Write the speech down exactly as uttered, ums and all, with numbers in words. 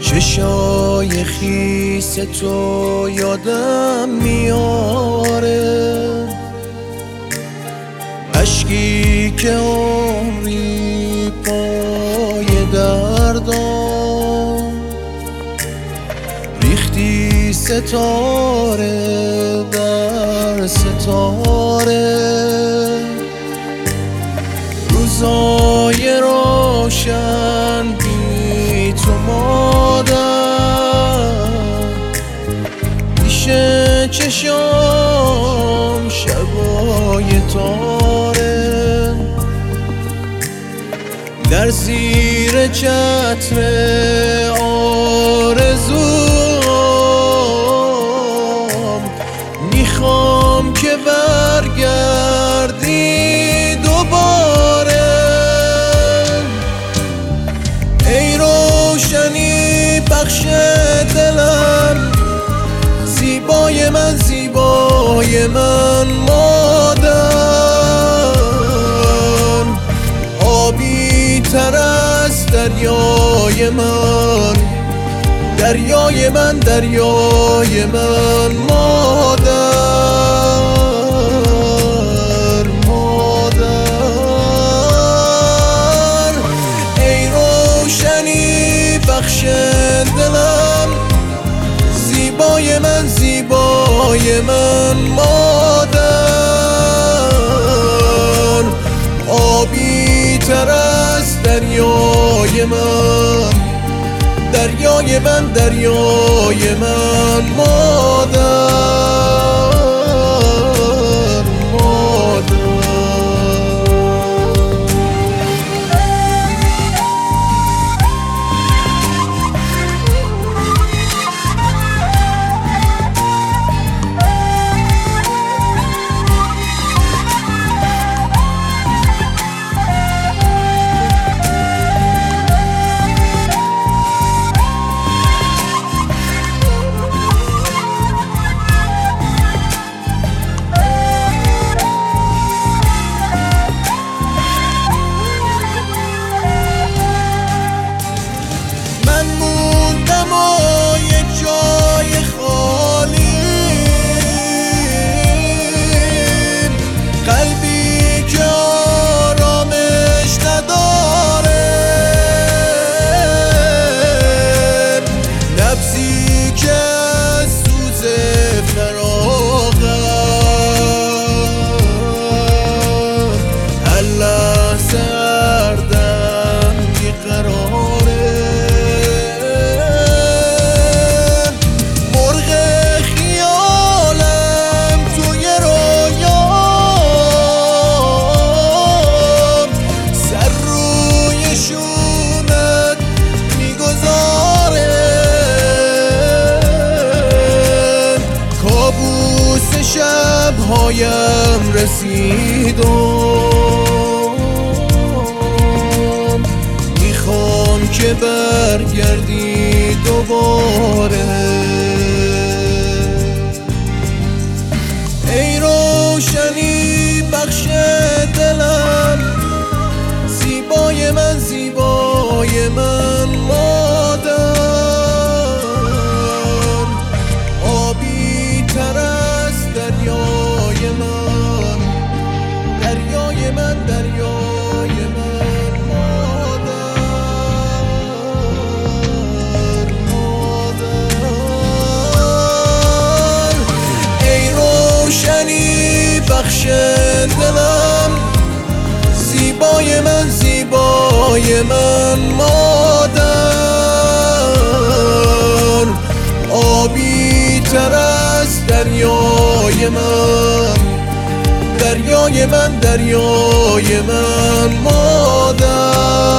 چشای خیس تو یادم میاره، اشکی که عمری پای دردم ریختی ستاره در ستاره. روزای روشن بی تو مادر، پیش چشام شبای تاره، در زیر چتر آرزوام میخوام که برگردی دوباره. ای روشنی بخش دلم، زیبای من زیبای من مادر، آبی تر از دریای من، دریای من دریای من مادر، مادر. ای روشنی بخش دلم، زیبای من زیبای من مادر، آبی تر از دریای من، دریای من دریای من مادر، مادر. شبهایم رسیدم، میخوام که برگردی دوباره. ای روشنی بخش دلم، زیبای من زیبای من مادر، آبی تر از دریای من، دریای من دریای من مادر، مادر. ای روشنی بخش دلم، زیبای من زیبای من مادر، آبی تر از دریای من، دریای من دریای من مادر.